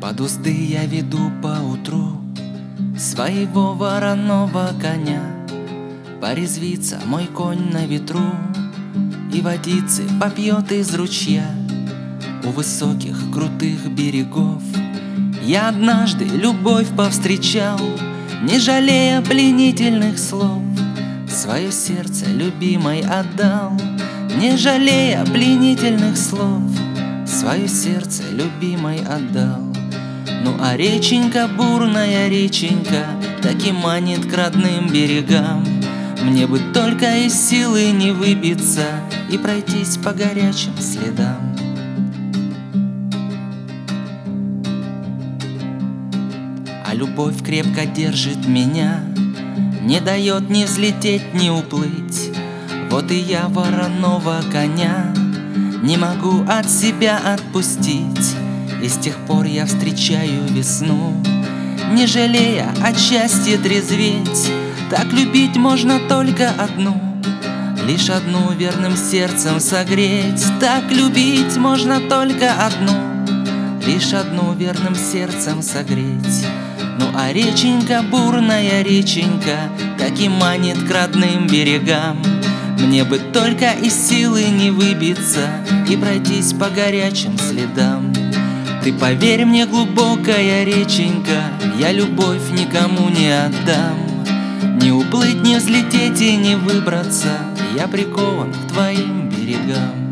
Под узды я веду поутру своего вороного коня. Порезвится мой конь на ветру и водицы попьет из ручья. У высоких крутых берегов я однажды любовь повстречал, не жалея пленительных слов. Свое сердце любимой отдал, не жалея пленительных слов. Свое сердце любимой отдал. Ну а реченька, бурная реченька, так и манит к родным берегам. Мне бы только из силы не выбиться и пройтись по горячим следам. А любовь крепко держит меня, не дает ни взлететь, ни уплыть. Вот и я вороного коня не могу от себя отпустить. И с тех пор я встречаю весну, не жалея от счастья трезветь. Так любить можно только одну, лишь одну верным сердцем согреть. Так любить можно только одну, лишь одну верным сердцем согреть. Ну а реченька, бурная реченька, так и манит к родным берегам. Мне бы только из силы не выбиться и пройтись по горячим следам. Ты поверь мне, глубокая реченька, я любовь никому не отдам. Не уплыть, не взлететь и не выбраться, я прикован к твоим берегам.